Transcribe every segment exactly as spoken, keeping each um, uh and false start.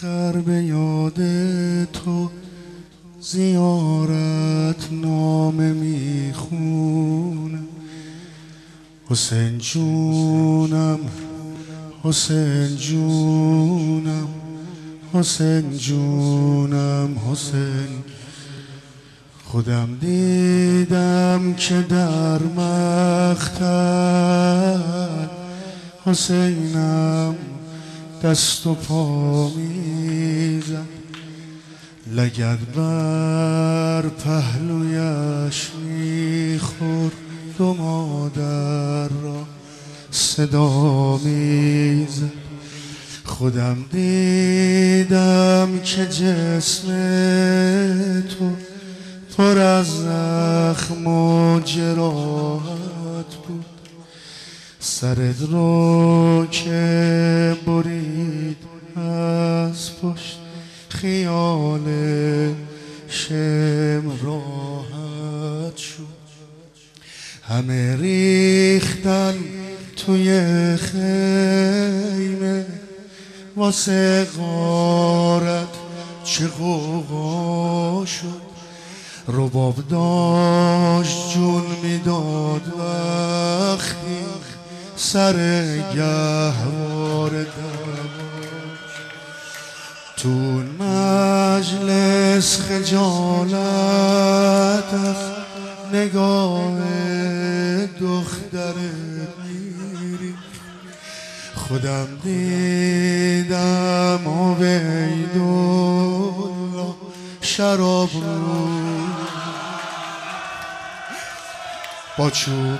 خر به یاد تو زیارت نامه میخونم. حسین جونم حسین جونم حسین جونم حسین. خودم دیدم که در مقتل حسینم دست و پا میزد، لگد بر پهلویش میخورد و مادر را صدا میزد. خودم دیدم که جسم تو پر از زخم و جراحت بود، سرت رو که برید از پشت خیال شم راحت شد. همه ریختن توی خیمه واسه غارت چه غوغا شد. رباب داشت جون میداد وقتی سر گهوار داشت. تو مجلس خجالت از نگاه دخترت میری. خودم دیدم عبیدالله شراب رو با چوب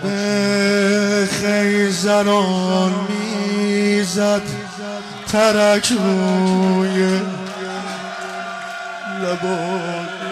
خیزران میزد، ترک روی لبان